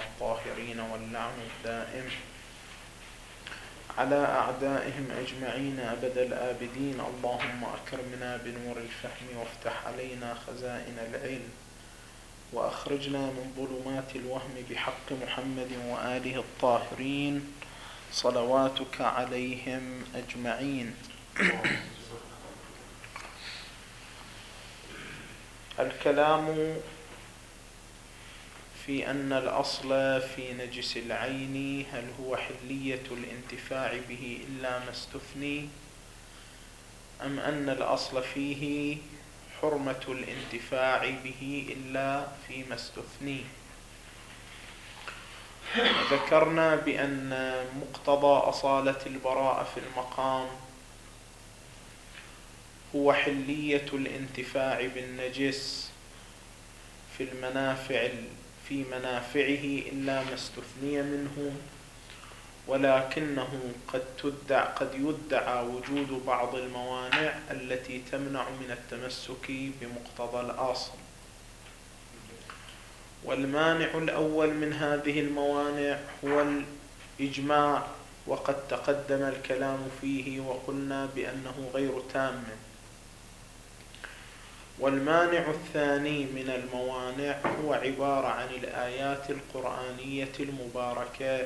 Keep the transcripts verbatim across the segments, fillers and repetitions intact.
الطاهرين واللعن الدائم على أعدائهم أجمعين أبد الآبدين. اللهم أكرمنا بنور الفهم وافتح علينا خزائن العلم وأخرجنا من ظلمات الوهم بحق محمد وآله الطاهرين صلواتك عليهم أجمعين. الكلام في أن الأصل في نجس العين هل هو حلية الانتفاع به إلا ما استثني، أم أن الأصل فيه حرمة الانتفاع به إلا فيما استثني. ذكرنا بأن مقتضى أصالة البراءة في المقام هو حلية الانتفاع بالنجس في المنافع في منافعه إلا ما استثني منه، ولكنه قد تدعى قد يدعى وجود بعض الموانع التي تمنع من التمسك بمقتضى الأصل. والمانع الأول من هذه الموانع هو الإجماع، وقد تقدم الكلام فيه وقلنا بأنه غير تام. والمانع الثاني من الموانع هو عبارة عن الآيات القرآنية المباركة.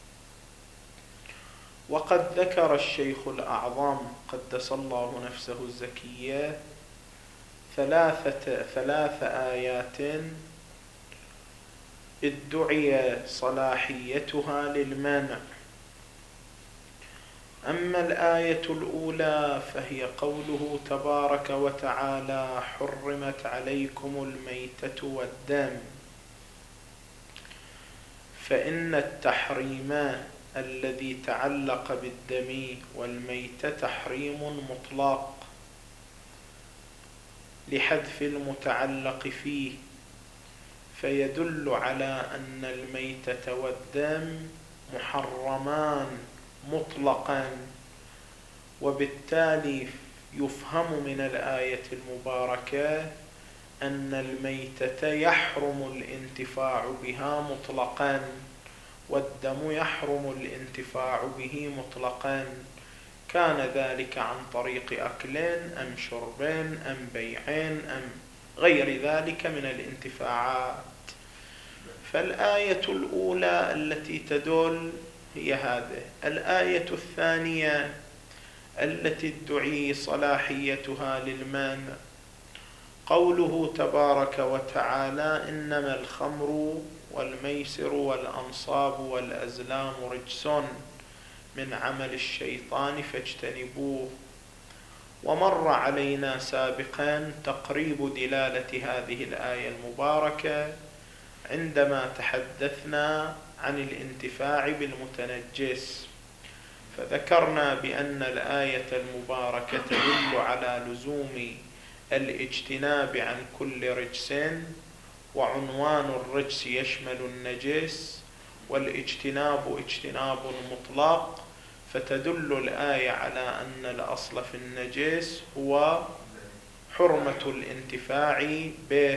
وقد ذكر الشيخ الأعظم قدس الله نفسه الزكية ثلاثة ثلاث آيات ادعي صلاحيتها للمنع. أما الآية الأولى فهي قوله تبارك وتعالى: حرمت عليكم الميتة والدم. فإن التحريم الذي تعلق بالدم والميتة تحريم مطلق لحذف المتعلق فيه، فيدل على أن الميتة والدم محرمان مطلقا، وبالتالي يفهم من الآية المباركة أن الميتة يحرم الانتفاع بها مطلقا، والدم يحرم الانتفاع به مطلقا، كان ذلك عن طريق أكل أم شرب أم بيع أم غير ذلك من الانتفاعات. فالآية الأولى التي تدل هي هذه. الآية الثانية التي ادعي صلاحيتها للمانع قوله تبارك وتعالى: إنما الخمر والميسر والأنصاب والأزلام رجس من عمل الشيطان فاجتنبوه. ومر علينا سابقا تقريب دلالة هذه الآية المباركة عندما تحدثنا عن الانتفاع بالمتنجس، فذكرنا بأن الآية المباركة تدل على لزوم الاجتناب عن كل رجس، وعنوان الرجس يشمل النجس، والاجتناب اجتناب مطلق، فتدل الآية على أن الأصل في النجس هو حرمة الانتفاع به.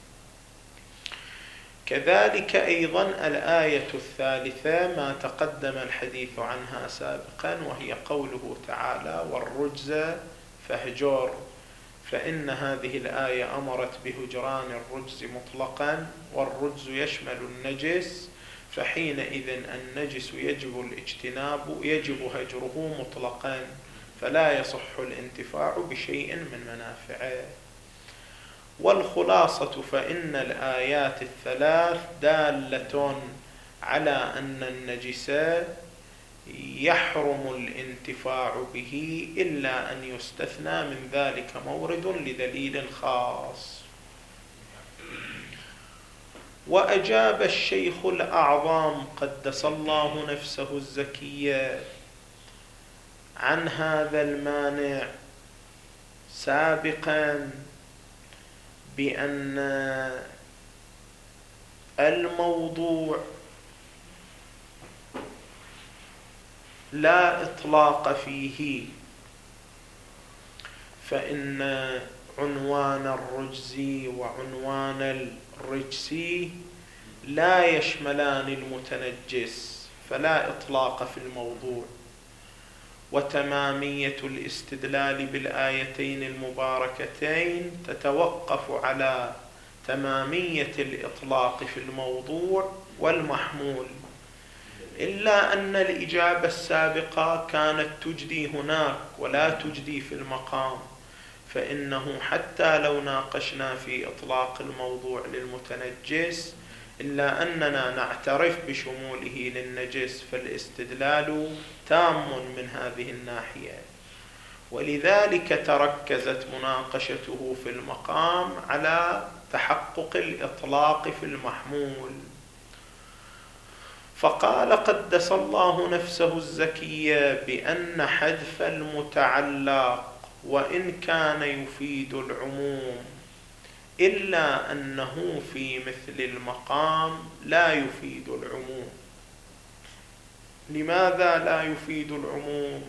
كذلك أيضا الآية الثالثة ما تقدم الحديث عنها سابقا، وهي قوله تعالى: والرجز فاهجر. فإن هذه الآية أمرت بهجران الرجز مطلقا، والرجز يشمل النجس، فحينئذ النجس يجب الاجتناب يجب هجره مطلقا، فلا يصح الانتفاع بشيء من منافعه. والخلاصة فإن الآيات الثلاث دالة على أن النجس يحرم الانتفاع به إلا أن يستثنى من ذلك مورد لدليل خاص. وأجاب الشيخ الأعظم قدس الله نفسه الزكية عن هذا المانع سابقا بأن الموضوع لا إطلاق فيه، فإن عنوان الرجز وعنوان الرجس لا يشملان المتنجس فلا إطلاق في الموضوع. وتمامية الاستدلال بالآيتين المباركتين تتوقف على تمامية الإطلاق في الموضوع والمحمول، إلا أن الإجابة السابقة كانت تجدي هناك ولا تجدي في المقام، فإنه حتى لو ناقشنا في إطلاق الموضوع للمتنجس إلا أننا نعترف بشموله للنجس، فالاستدلال تام من هذه الناحية. ولذلك تركزت مناقشته في المقام على تحقق الإطلاق في المحمول. فقال قدس الله نفسه الزكية بأن حذف المتعلق وإن كان يفيد العموم إلا أنه في مثل المقام لا يفيد العموم. لماذا لا يفيد العموم؟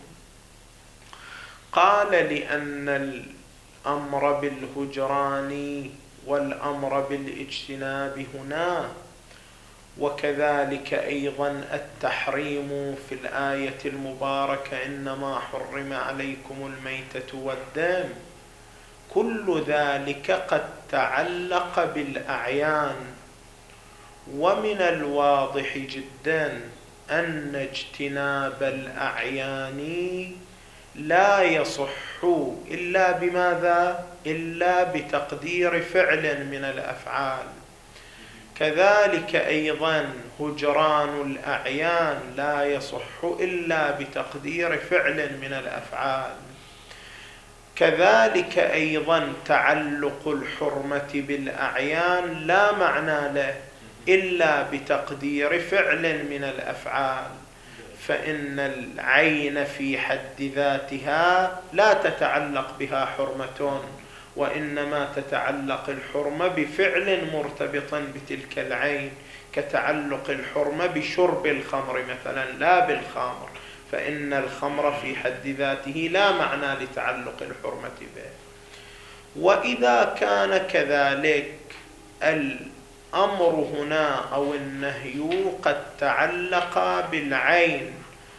قال لأن الأمر بالهجران والأمر بالاجتناب هنا، وكذلك أيضا التحريم في الآية المباركة إنما حرم عليكم الميتة والدم، كل ذلك قد تعلق بالأعيان. ومن الواضح جدا أن اجتناب الأعيان لا يصح إلا بماذا؟ إلا بتقدير فعل من الأفعال. كذلك أيضا هجران الأعيان لا يصح إلا بتقدير فعل من الأفعال. كذلك أيضا تعلق الحرمة بالأعيان لا معنى له إلا بتقدير فعل من الأفعال، فإن العين في حد ذاتها لا تتعلق بها حرمة، وإنما تتعلق الحرمة بفعل مرتبط بتلك العين، كتعلق الحرمة بشرب الخمر مثلا لا بالخمر، فإن الخمر في حد ذاته لا معنى لتعلق الحرمة به. وإذا كان كذلك الأمر هنا أو النهي قد تعلق بالعين،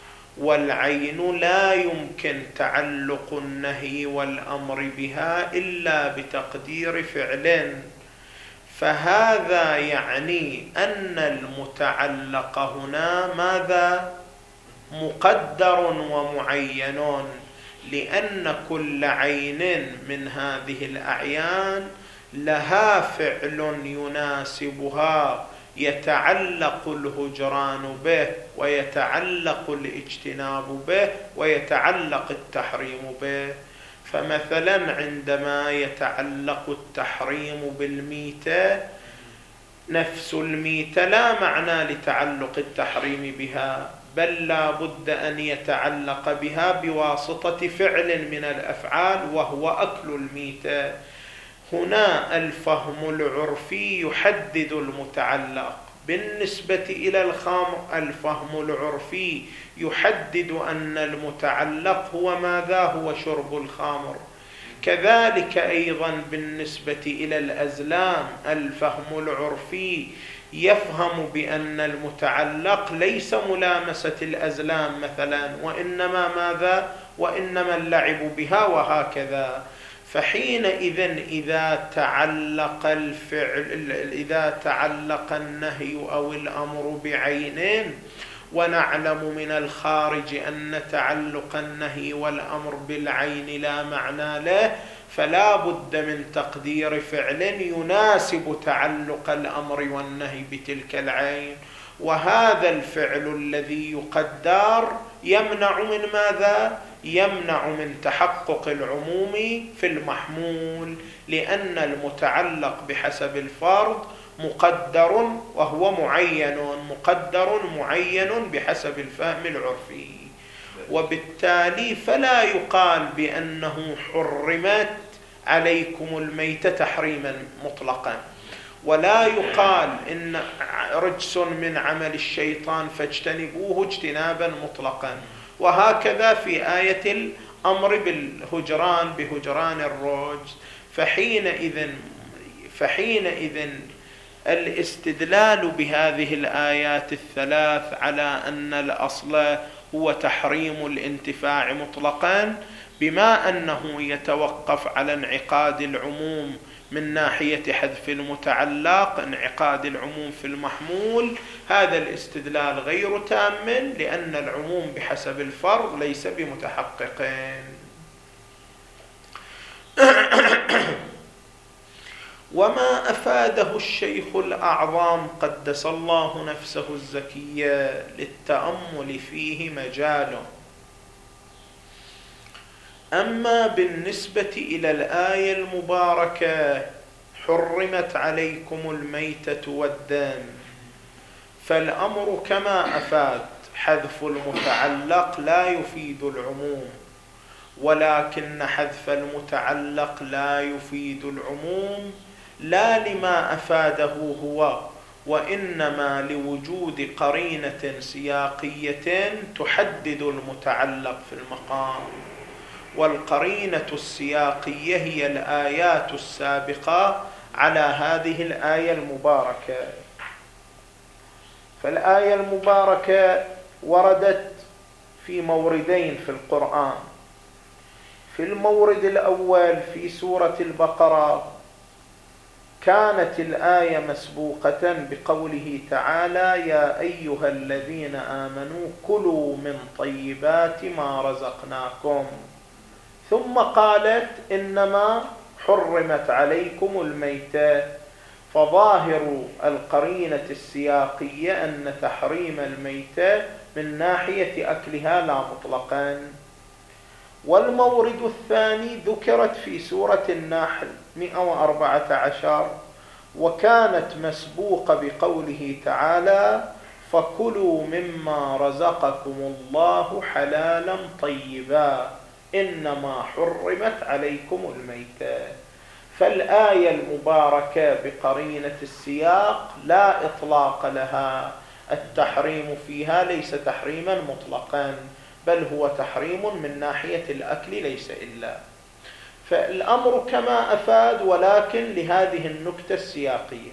والعين لا يمكن تعلق النهي والأمر بها إلا بتقدير فعل، فهذا يعني أن المتعلق هنا ماذا؟ مقدر ومعين، لأن كل عين من هذه الأعيان لها فعل يناسبها يتعلق الهجران به ويتعلق الاجتناب به ويتعلق التحريم به. فمثلا عندما يتعلق التحريم بالميتة، نفس الميتة لا معنى لتعلق التحريم بها، بل لا بد أن يتعلق بها بواسطة فعل من الأفعال وهو أكل الميتة. هنا الفهم العرفي يحدد المتعلق. بالنسبة إلى الخمر الفهم العرفي يحدد أن المتعلق هو ماذا؟ هو شرب الخمر. كذلك أيضا بالنسبة إلى الأزلام الفهم العرفي يفهم بأن المتعلق ليس ملامسة الأزلام مثلا، وإنما ماذا؟ وإنما اللعب بها وهكذا. فحينئذ إذا تعلق الفعل إذا تعلق النهي أو الأمر بعين، ونعلم من الخارج أن تعلق النهي والأمر بالعين لا معنى له، فلا بد من تقدير فعل يناسب تعلق الأمر والنهي بتلك العين، وهذا الفعل الذي يقدر يمنع من ماذا؟ يمنع من تحقق العموم في المحمول، لأن المتعلق بحسب الفرض مقدر وهو معين، مقدر معين بحسب الفهم العرفي. وبالتالي فلا يقال بأنه حرمت عليكم الميتة تحريما مطلقا، ولا يقال إن رجس من عمل الشيطان فاجتنبوه اجتنابا مطلقا، وهكذا في آية الأمر بالهجران بهجران الرجس. فحينئذ فحينئذ الاستدلال بهذه الآيات الثلاث على أن الأصل هو تحريم الانتفاع مطلقا، بما أنه يتوقف على انعقاد العموم من ناحية حذف المتعلق، انعقاد العموم في المحمول، هذا الاستدلال غير تام، لأن العموم بحسب الفرض ليس بمتحقق. وما أفاده الشيخ الأعظم قدس الله نفسه الزكية للتأمل فيه مجال. أما بالنسبة إلى الآية المباركة حرمت عليكم الميتة والدم، فالأمر كما أفاد حذف المتعلق لا يفيد العموم، ولكن حذف المتعلق لا يفيد العموم لا لما أفاده هو، وإنما لوجود قرينة سياقية تحدد المتعلق في المقام، والقرينة السياقية هي الآيات السابقة على هذه الآية المباركة. فالآية المباركة وردت في موردين في القرآن. في المورد الأول في سورة البقرة كانت الآية مسبوقة بقوله تعالى: يا أيها الذين آمنوا كلوا من طيبات ما رزقناكم، ثم قالت إنما حرمت عليكم الميتة. فظاهر القرينة السياقية أن تحريم الميتة من ناحية أكلها لا مطلقا. والمورد الثاني ذكرت في سورة النحل مئة وأربعة عشر، وكانت مسبوقة بقوله تعالى: فكلوا مما رزقكم الله حلالا طيبا إنما حرمت عليكم الميتة. فالآية المباركة بقرينة السياق لا إطلاق لها، التحريم فيها ليس تحريما مطلقا، بل هو تحريم من ناحية الأكل ليس إلا. فالأمر كما أفاد، ولكن لهذه النكتة السياقية.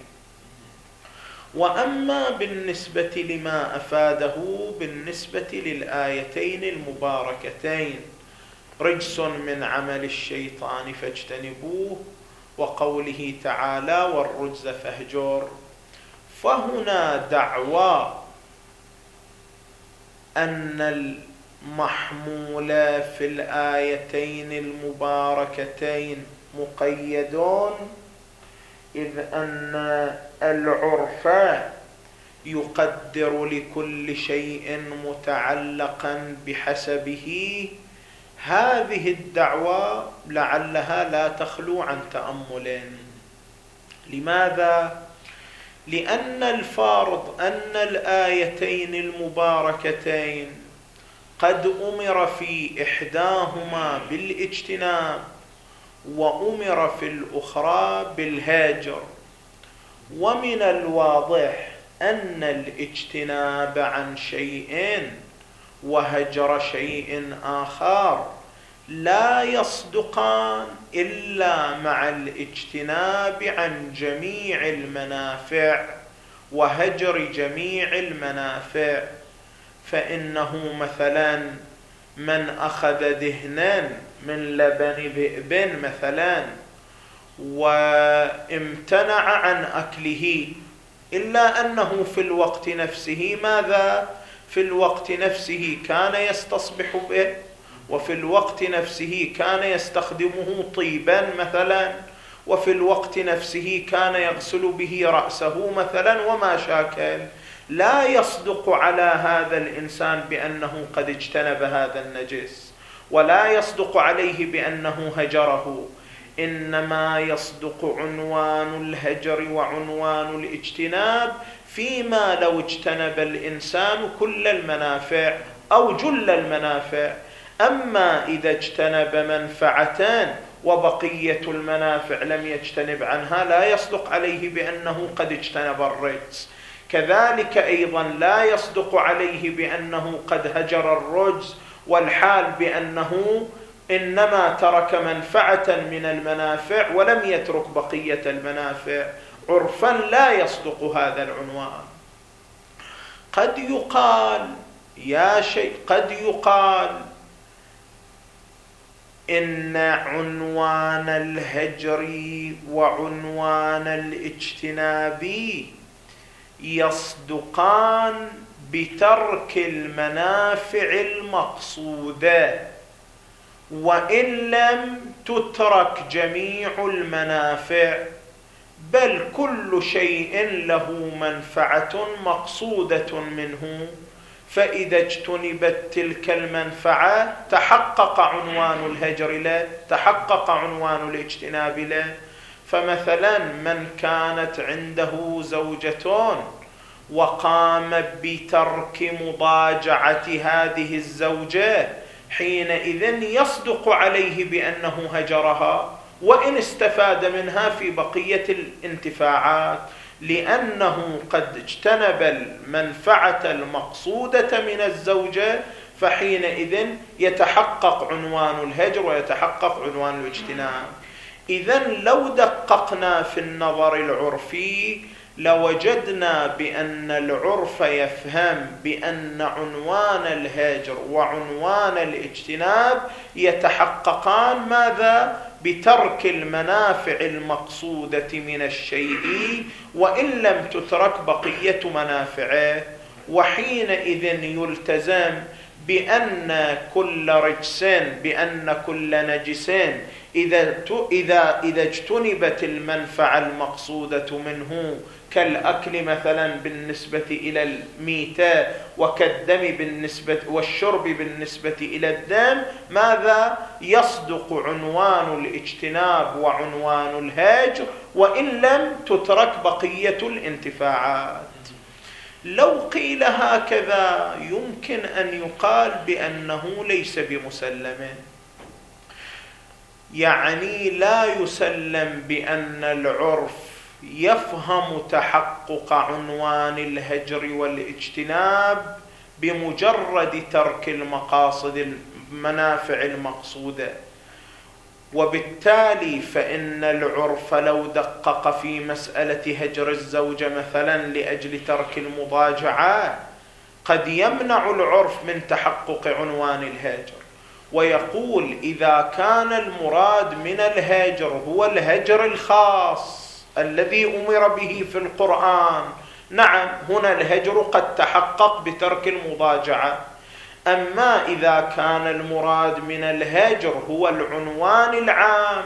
وأما بالنسبة لما أفاده بالنسبة للآيتين المباركتين: رجس من عمل الشيطان فاجتنبوه، وقوله تعالى: والرجز فاهجر، فهنا دعوى أن المحمول في الآيتين المباركتين مقيدون، إذ أن العرف يقدر لكل شيء متعلقا بحسبه. هذه الدعوى لعلها لا تخلو عن تأمل. لماذا؟ لأن الفارض أن الآيتين المباركتين قد أمر في إحداهما بالاجتناب وأمر في الأخرى بالهجر، ومن الواضح أن الاجتناب عن شيء وهجر شيء آخر لا يصدقان إلا مع الاجتناب عن جميع المنافع وهجر جميع المنافع. فإنه مثلا من أخذ دهنا من لبن ذئب مثلا وامتنع عن أكله، إلا أنه في الوقت نفسه ماذا؟ في الوقت نفسه كان يستصبح به، وفي الوقت نفسه كان يستخدمه طيبا مثلا، وفي الوقت نفسه كان يغسل به رأسه مثلا وما شاكل. لا يصدق على هذا الإنسان بأنه قد اجتنب هذا النجس، ولا يصدق عليه بأنه هجره، إنما يصدق عنوان الهجر وعنوان الاجتناب فيما لو اجتنب الإنسان كل المنافع أو جل المنافع. أما إذا اجتنب منفعتان وبقية المنافع لم يجتنب عنها لا يصدق عليه بأنه قد اجتنب الرجس. كذلك أيضا لا يصدق عليه بأنه قد هجر الرجس، والحال بأنه إنما ترك منفعة من المنافع ولم يترك بقية المنافع. عرفا لا يصدق هذا العنوان. قد يقال يا شيء قد يقال إن عنوان الهجر وعنوان الاجتناب يصدقان بترك المنافع المقصودة، وإن لم تترك جميع المنافع، بل كل شيء له منفعة مقصودة منه، فإذا اجتنبت تلك المنفعة تحقق عنوان الهجر له، تحقق عنوان الاجتناب له. فمثلا من كانت عنده زوجتان وقام بترك مضاجعة هذه الزوجة، حينئذ يصدق عليه بأنه هجرها، وإن استفاد منها في بقية الانتفاعات، لأنه قد اجتنب المنفعة المقصودة من الزوجة، فحينئذ يتحقق عنوان الهجر ويتحقق عنوان الاجتناب. إذن لو دققنا في النظر العرفي لوجدنا بأن العرف يفهم بأن عنوان الهجر وعنوان الاجتناب يتحققان ماذا؟ بترك المنافع المقصودة من الشيء، وإن لم تترك بقية منافعه. وحينئذ يلتزم بأن كل رجس بأن كل نجس إذا إذا إذا اجتنبت المنفعة المقصودة منه، كالأكل مثلا بالنسبة إلى الميتة، وكالدم بالنسبة والشرب بالنسبة إلى الدم، ماذا؟ يصدق عنوان الاجتناب وعنوان الهجر، وإن لم تترك بقية الانتفاعات. لو قيل هكذا يمكن أن يقال بأنه ليس بمسلم، يعني لا يسلم بأن العرف يفهم تحقق عنوان الهجر والاجتناب بمجرد ترك المقاصد المنافع المقصودة. وبالتالي فإن العرف لو دقق في مسألة هجر الزوجة مثلا لأجل ترك المضاجعة قد يمنع العرف من تحقق عنوان الهجر، ويقول إذا كان المراد من الهجر هو الهجر الخاص الذي أمر به في القرآن، نعم هنا الهجر قد تحقق بترك المضاجعة. أما إذا كان المراد من الهجر هو العنوان العام،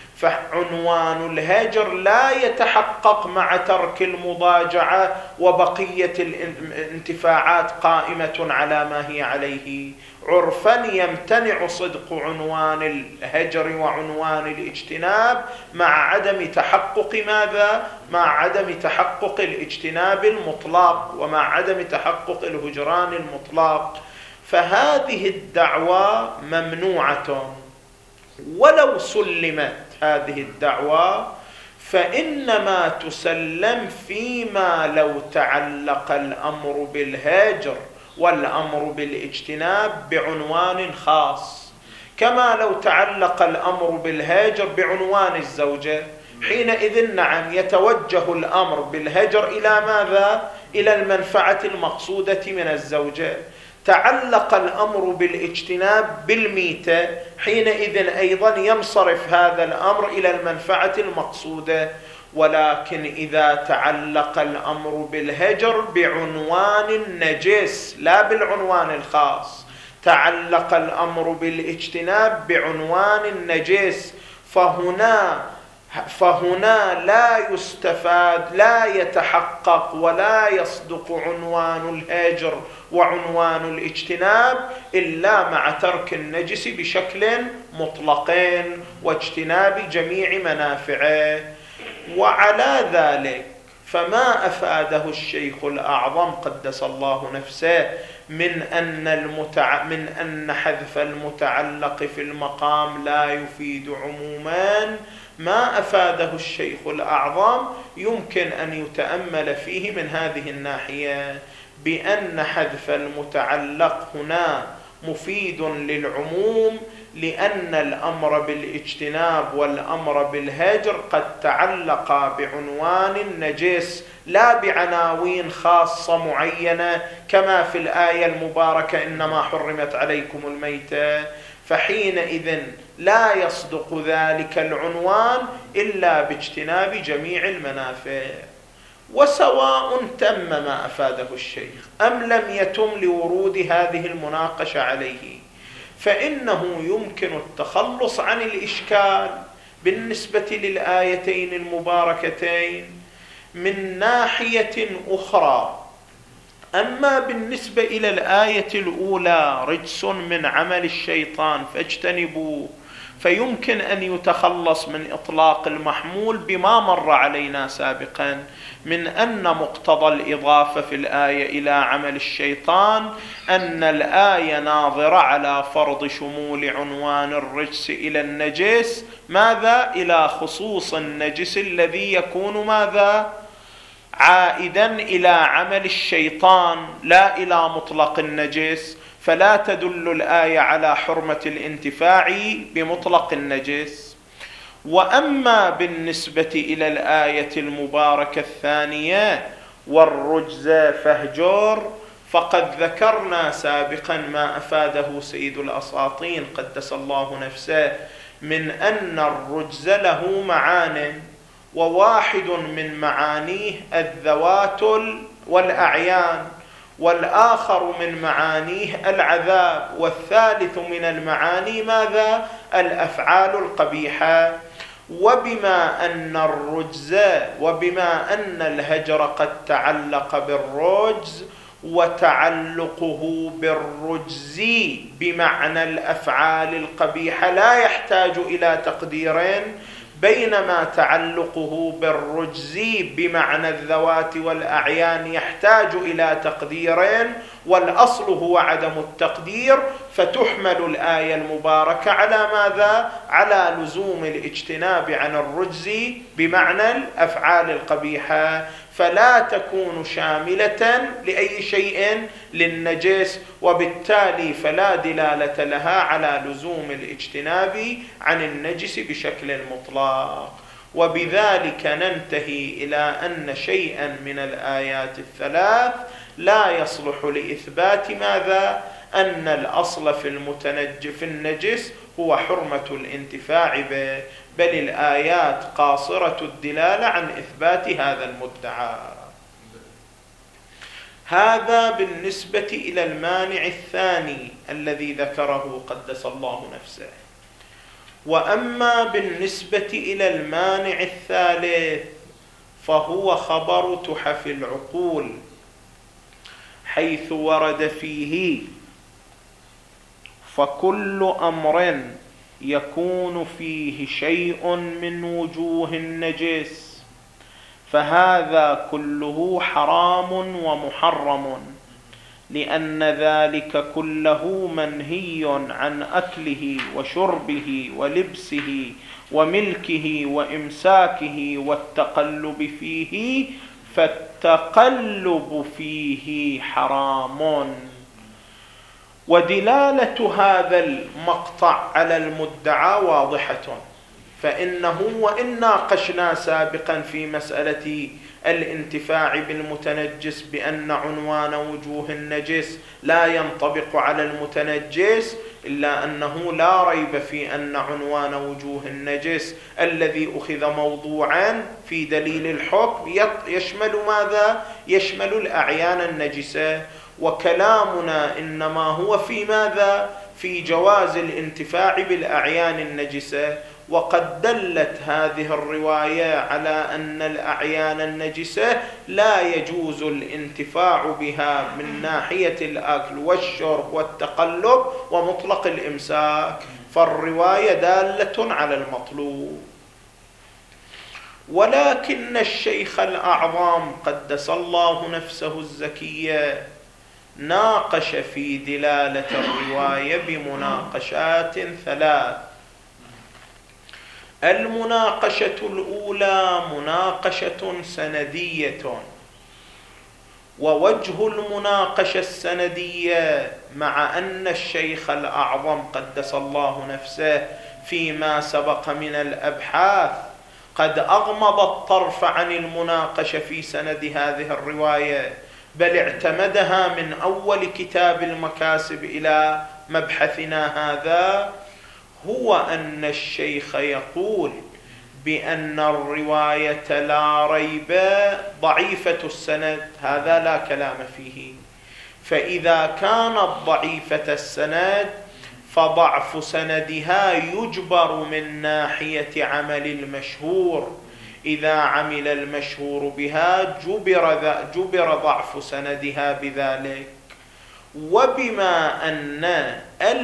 فعنوان الهجر لا يتحقق مع ترك المضاجعة وبقية الانتفاعات قائمة على ما هي عليه. عرفا يمتنع صدق عنوان الهجر وعنوان الاجتناب مع عدم تحقق ماذا؟ مع عدم تحقق الاجتناب المطلق ومع عدم تحقق الهجران المطلق. فهذه الدعوة ممنوعة. ولو سلمت هذه الدعوة فإنما تسلم فيما لو تعلق الأمر بالهجر والأمر بالاجتناب بعنوان خاص، كما لو تعلق الأمر بالهجر بعنوان الزوجة، حينئذ نعم يتوجه الأمر بالهجر إلى ماذا؟ إلى المنفعة المقصودة من الزوجة. تعلق الأمر بالاجتناب بالميتة، حينئذ أيضا ينصرف هذا الأمر إلى المنفعة المقصودة. ولكن إذا تعلق الأمر بالهجر بعنوان النجس لا بالعنوان الخاص، تعلق الأمر بالاجتناب بعنوان النجس، فهنا فهنا لا يستفاد لا يتحقق ولا يصدق عنوان الهجر وعنوان الاجتناب إلا مع ترك النجس بشكل مطلقين واجتناب جميع منافعه. وعلى ذلك فما أفاده الشيخ الأعظم قدس الله نفسه من أن, المتع... من أن حذف المتعلق في المقام لا يفيد عموما، ما أفاده الشيخ الأعظم يمكن أن يتأمل فيه من هذه الناحية، بأن حذف المتعلق هنا مفيد للعموم، لأن الأمر بالاجتناب والأمر بالهجر قد تعلقا بعنوان النجس لا بعناوين خاصة معينة كما في الآية المباركة إنما حرمت عليكم الميتة، فحينئذ لا يصدق ذلك العنوان إلا باجتناب جميع المنافع. وسواء تم ما أفاده الشيخ أم لم يتم لورود هذه المناقشة عليه، فإنه يمكن التخلص عن الإشكال بالنسبة للآيتين المباركتين من ناحية أخرى. أما بالنسبة إلى الآية الأولى رجس من عمل الشيطان فاجتنبوه، فيمكن أن يتخلص من إطلاق المحمول بما مر علينا سابقا من أن مقتضى الإضافة في الآية إلى عمل الشيطان أن الآية ناظرة على فرض شمول عنوان الرجس إلى النجس ماذا؟ إلى خصوص النجس الذي يكون ماذا؟ عائدا إلى عمل الشيطان لا إلى مطلق النجس، فلا تدل الآية على حرمة الانتفاع بمطلق النجس. وأما بالنسبة إلى الآية المباركة الثانية والرجز فاهجر، فقد ذكرنا سابقا ما أفاده سيد الأساطين قدس الله نفسه من أن الرجز له معان، وواحد من معانيه الذوات والأعيان، والآخر من معانيه العذاب، والثالث من المعاني ماذا؟ الأفعال القبيحة. وبما أن الرجز وبما أن الهجر قد تعلق بالرجز وتعلقه بالرجز بمعنى الأفعال القبيحة لا يحتاج إلى تقديرين، بينما تعلقه بالرجز بمعنى الذوات والأعيان يحتاج إلى تقديرين، والأصل هو عدم التقدير، فتحمل الآية المباركة على ماذا؟ على لزوم الاجتناب عن الرجز بمعنى الأفعال القبيحة، فلا تكون شاملة لأي شيء للنجس، وبالتالي فلا دلالة لها على لزوم الاجتناب عن النجس بشكل مطلق. وبذلك ننتهي إلى أن شيئا من الآيات الثلاث لا يصلح لإثبات ماذا؟ أن الأصل في المتنج في النجس هو حرمة الانتفاع به، بل الآيات قاصرة الدلالة عن إثبات هذا المدعى. هذا بالنسبة إلى المانع الثاني الذي ذكره قدس الله نفسه. وأما بالنسبة إلى المانع الثالث فهو خبر تحف العقول، حيث ورد فيه فكل أمر يكون فيه شيء من وجوه النجس فهذا كله حرام ومحرم، لأن ذلك كله منهي عن أكله وشربه ولبسه وملكه وإمساكه والتقلب فيه، فالتقلب فيه حرام. ودلالة هذا المقطع على المدعى واضحة، فإنه وإن ناقشنا سابقا في مسألة الانتفاع بالمتنجس بأن عنوان وجوه النجس لا ينطبق على المتنجس، إلا أنه لا ريب في أن عنوان وجوه النجس الذي أخذ موضوعا في دليل الحكم يشمل ماذا؟ يشمل الأعيان النجسة، وكلامنا إنما هو في ماذا؟ في جواز الانتفاع بالأعيان النجسة. وقد دلت هذه الرواية على أن الأعيان النجسة لا يجوز الانتفاع بها من ناحية الأكل والشرب والتقلب ومطلق الإمساك، فالرواية دالة على المطلوب. ولكن الشيخ الأعظم قدس الله نفسه الزكية ناقش في دلالة الرواية بمناقشات ثلاث. المناقشة الأولى مناقشة سندية، ووجه المناقشة السندية مع أن الشيخ الأعظم قدس الله نفسه فيما سبق من الأبحاث قد أغمض الطرف عن المناقشة في سند هذه الرواية، بل اعتمدها من أول كتاب المكاسب إلى مبحثنا هذا، هو أن الشيخ يقول بأن الرواية لا ريب ضعيفة السند، هذا لا كلام فيه. فإذا كانت ضعيفة السند فضعف سندها يجبر من ناحية عمل المشهور، إذا عمل المشهور بها جبر, جبر ضعف سندها بذلك. وبما أن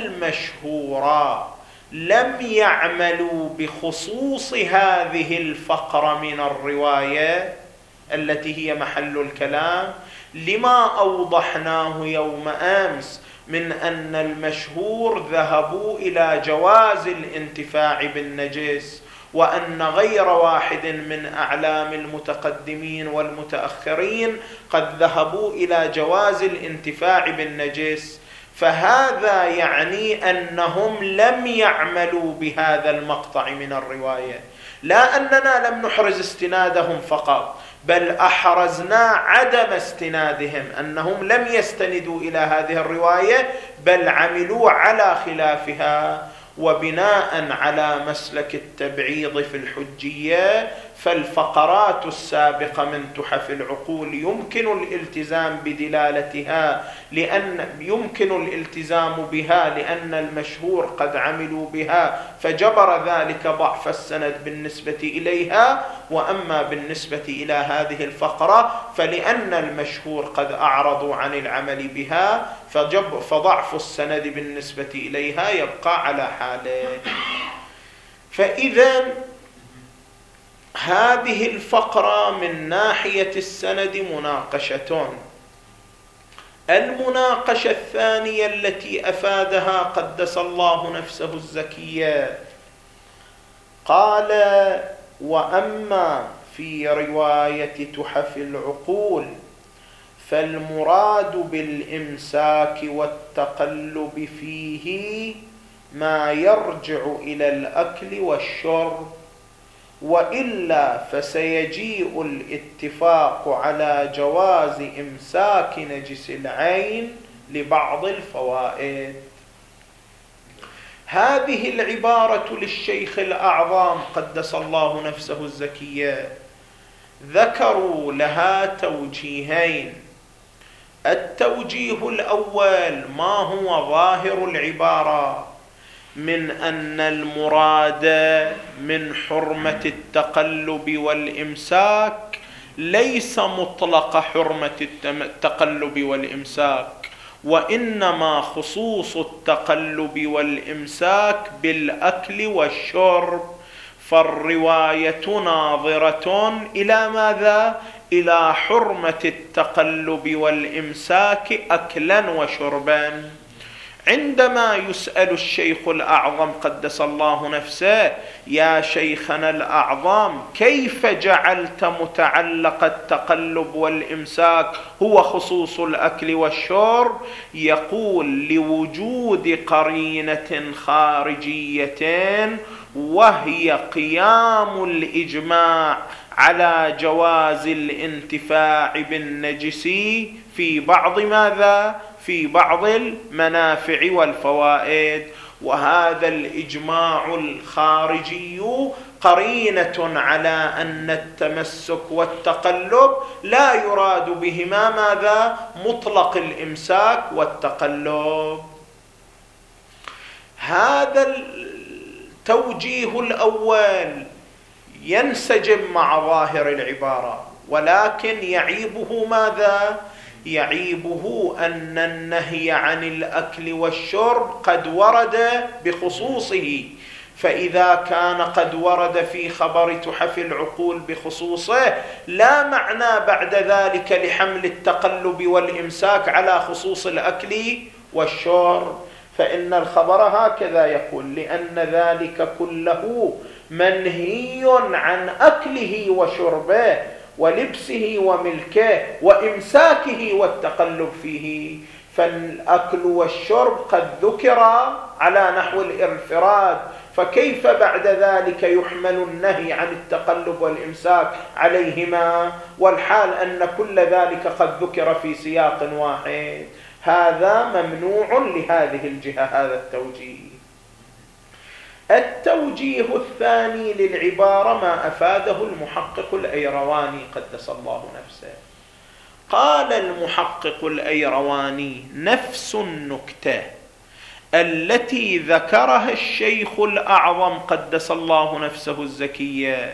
المشهور لم يعملوا بخصوص هذه الفقرة من الرواية التي هي محل الكلام، لما أوضحناه يوم أمس من أن المشهور ذهبوا إلى جواز الانتفاع بالنجس، وأن غير واحد من أعلام المتقدمين والمتأخرين قد ذهبوا إلى جواز الانتفاع بالنجس، فهذا يعني أنهم لم يعملوا بهذا المقطع من الرواية، لا أننا لم نحرز استنادهم فقط، بل أحرزنا عدم استنادهم، أنهم لم يستندوا إلى هذه الرواية بل عملوا على خلافها. وبناء على مسلك التبعيض في الحجية فالفقرات السابقة من تحف العقول يمكن الالتزام بدلالتها، لأن يمكن الالتزام بها لأن المشهور قد عملوا بها، فجبر ذلك ضعف السند بالنسبة إليها. وأما بالنسبة إلى هذه الفقرة فلأن المشهور قد أعرضوا عن العمل بها فجب فضعف السند بالنسبة إليها يبقى على حاله. فإذا هذه الفقرة من ناحية السند مناقشة. المناقشة الثانية التي أفادها قدس الله نفسه الزكية قال: وأما في رواية تحف العقول فالمراد بالإمساك والتقلب فيه ما يرجع إلى الأكل والشرب، وإلا فسيجيء الاتفاق على جواز إمساك نجس العين لبعض الفوائد. هذه العبارة للشيخ الأعظم قدس الله نفسه الزكية ذكروا لها توجيهين. التوجيه الأول ما هو ظاهر العبارة من أن المراد من حرمة التقلب والإمساك ليس مطلق حرمة التقلب والإمساك، وإنما خصوص التقلب والإمساك بالأكل والشرب، فالرواية ناظرة إلى ماذا؟ إلى حرمة التقلب والإمساك أكلا وشربا. عندما يسأل الشيخ الأعظم قدس الله نفسه: يا شيخنا الأعظم كيف جعلت متعلق التقلب والإمساك هو خصوص الأكل والشرب؟ يقول: لوجود قرينة خارجية وهي قيام الإجماع على جواز الانتفاع بالنجس في بعض ماذا؟ في بعض المنافع والفوائد. وهذا الإجماع الخارجي قرينة على أن التمسك والتقلب لا يراد بهما ماذا؟ مطلق الإمساك والتقلب. هذا التوجيه الأول ينسجم مع ظاهر العبارة، ولكن يعيبه ماذا؟ يعيبه أن النهي عن الأكل والشرب قد ورد بخصوصه، فإذا كان قد ورد في خبر تحف العقول بخصوصه لا معنى بعد ذلك لحمل التقلب والإمساك على خصوص الأكل والشرب، فإن الخبر هكذا يقول: لأن ذلك كله منهي عن أكله وشربه، ولبسه وملكه وإمساكه والتقلب فيه، فالأكل والشرب قد ذكر على نحو الانفراد، فكيف بعد ذلك يحمل النهي عن التقلب والإمساك عليهما والحال أن كل ذلك قد ذكر في سياق واحد؟ هذا ممنوع لهذه الجهة، هذا التوجيه. التوجيه الثاني للعبارة ما أفاده المحقق الأيرواني قدس الله نفسه. قال المحقق الأيرواني: نفس النكتة التي ذكرها الشيخ الأعظم قدس الله نفسه الزكية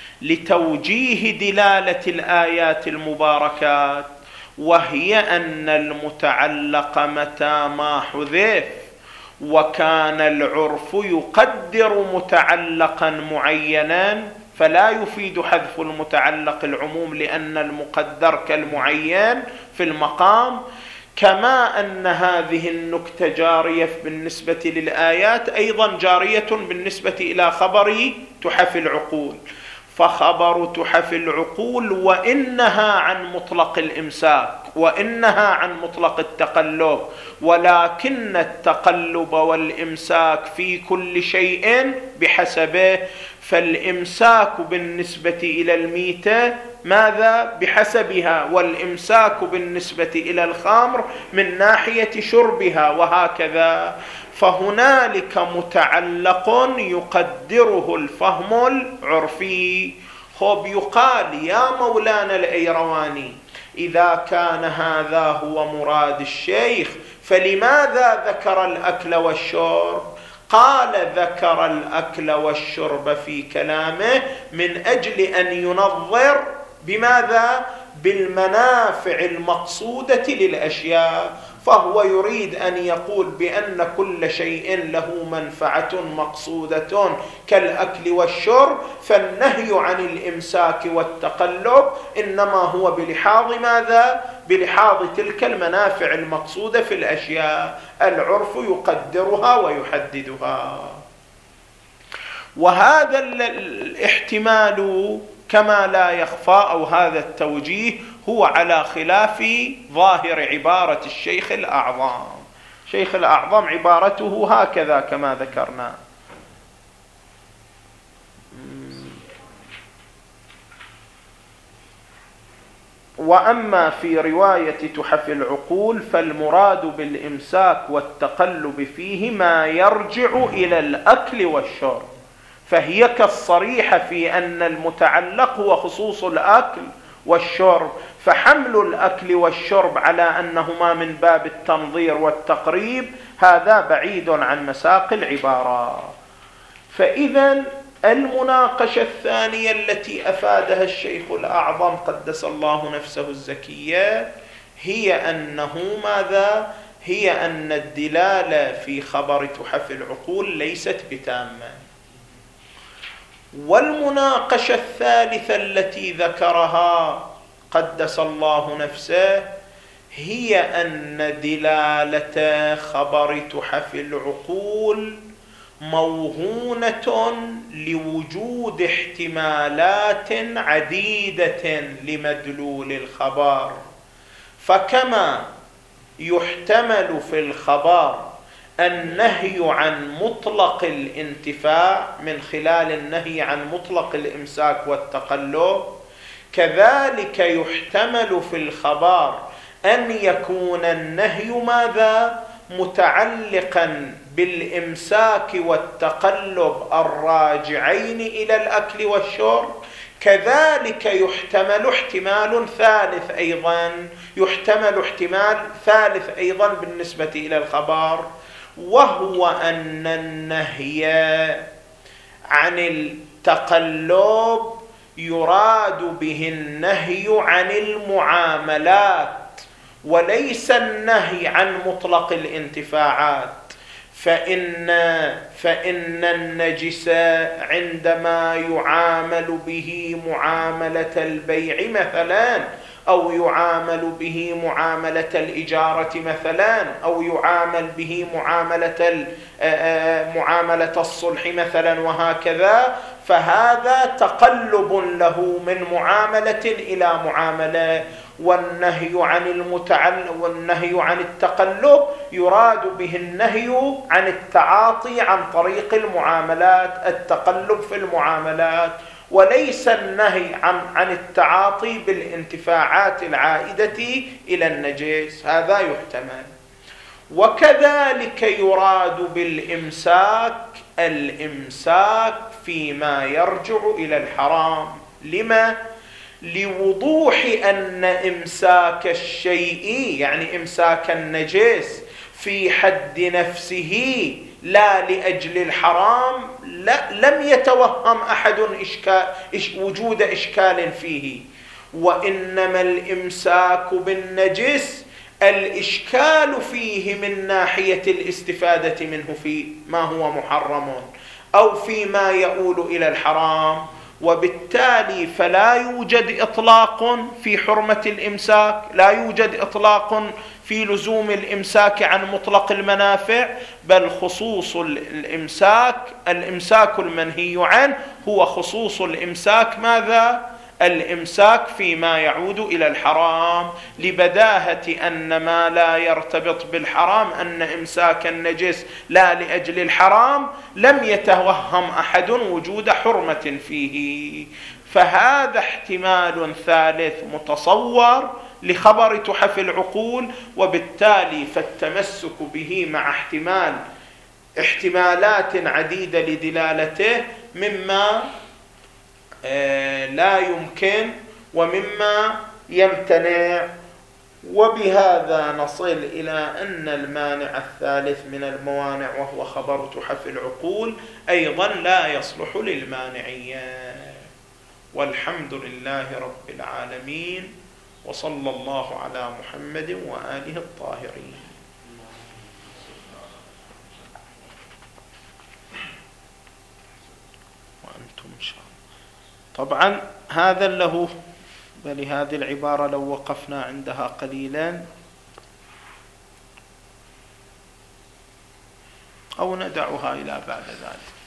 لتوجيه دلالة الآيات المباركات، وهي أن المتعلق متى ما حذف وكان العرف يقدر متعلقا معينا فلا يفيد حذف المتعلق العموم، لأن المقدر كالمعين في المقام، كما أن هذه النكتة جارية بالنسبة للآيات أيضا جارية بالنسبة إلى خبر تحف العقول. فخبر تحف العقول وإنها عن مطلق الإمساك وإنها عن مطلق التقلب، ولكن التقلب والإمساك في كل شيء بحسبه، فالإمساك بالنسبة إلى الميتة ماذا؟ بحسبها، والإمساك بالنسبة إلى الخمر من ناحية شربها، وهكذا. فهنالك متعلق يقدره الفهم العرفي. خب يقال يا مولانا الأيرواني إذا كان هذا هو مراد الشيخ فلماذا ذكر الأكل والشرب؟ قال: ذكر الأكل والشرب في كلامه من أجل أن ينظر بماذا؟ بالمنافع المقصودة للأشياء، فهو يريد أن يقول بأن كل شيء له منفعة مقصودة كالأكل والشرب، فالنهي عن الإمساك والتقلب إنما هو بلحاظ ماذا؟ بلحاظ تلك المنافع المقصودة في الأشياء، العرف يقدرها ويحددها. وهذا الاحتمال كما لا يخفى، أو هذا التوجيه هو على خلاف ظاهر عبارة الشيخ الأعظم. الشيخ الأعظم عبارته هكذا كما ذكرنا. وأما في رواية تحف العقول فالمراد بالإمساك والتقلب فيه ما يرجع إلى الأكل والشرب، فهي كالصريحة في أن المتعلق هو خصوص الأكل والشرب، فحمل الأكل والشرب على أنهما من باب التنظير والتقريب هذا بعيد عن مساق العبارة. فإذا المناقشة الثانية التي أفادها الشيخ الأعظم قدس الله نفسه الزكية هي أنه ماذا؟ هي أن الدلالة في خبر تحف العقول ليست بتامة. والمناقشة الثالثة التي ذكرها قدس الله نفسه هي أن دلالة خبر تحف العقول موهونة لوجود احتمالات عديدة لمدلول الخبر، فكما يحتمل في الخبر النهي عن مطلق الانتفاع من خلال النهي عن مطلق الإمساك والتقلب، كذلك يحتمل في الخبر أن يكون النهي ماذا؟ متعلقا بالإمساك والتقلب الراجعين إلى الأكل والشرب. كذلك يحتمل احتمال ثالث أيضا يحتمل احتمال ثالث أيضا بالنسبة إلى الخبر، وهو أن النهي عن التقلب يراد به النهي عن المعاملات وليس النهي عن مطلق الانتفاعات، فإن فإن النجس عندما يعامل به معاملة البيع مثلا، أو يعامل به معاملة الإجارة مثلا، أو يعامل به معاملة معاملة الصلح مثلا، وهكذا، فهذا تقلب له من معاملة إلى معاملة. والنهي عن المتعلق والنهي عن التقلب يراد به النهي عن التعاطي عن طريق المعاملات، التقلب في المعاملات، وليس النهي عن عن التعاطي بالانتفاعات العائدة إلى النجس. هذا يحتمل. وكذلك يراد بالإمساك الإمساك فيما يرجع إلى الحرام. لما؟ لوضوح أن إمساك الشيء يعني إمساك النجس في حد نفسه لا لأجل الحرام لا لم يتوهم أحد إشكال وجود إشكال فيه، وإنما الإمساك بالنجس الإشكال فيه من ناحية الاستفادة منه في ما هو محرم أو فيما يؤول إلى الحرام، وبالتالي فلا يوجد إطلاق في حرمة الإمساك، لا يوجد إطلاق في لزوم الإمساك عن مطلق المنافع، بل خصوص الإمساك الإمساك المنهي عنه هو خصوص الإمساك ماذا؟ الإمساك فيما يعود إلى الحرام، لبداهة أن ما لا يرتبط بالحرام أن إمساك النجس لا لأجل الحرام لم يتوهم أحد وجود حرمة فيه. فهذا احتمال ثالث متصور لخبر تحف العقول، وبالتالي فالتمسك به مع احتمال احتمالات عديدة لدلالته مما لا يمكن ومما يمتنع. وبهذا نصل إلى أن المانع الثالث من الموانع وهو خبر تحف العقول أيضا لا يصلح للمانعية. والحمد لله رب العالمين، وصلى الله على محمد وآله الطاهرين. وأنتم إن شاء الله. طبعا هذا له بل هذه العبارة لو وقفنا عندها قليلا أو ندعها إلى بعد ذلك.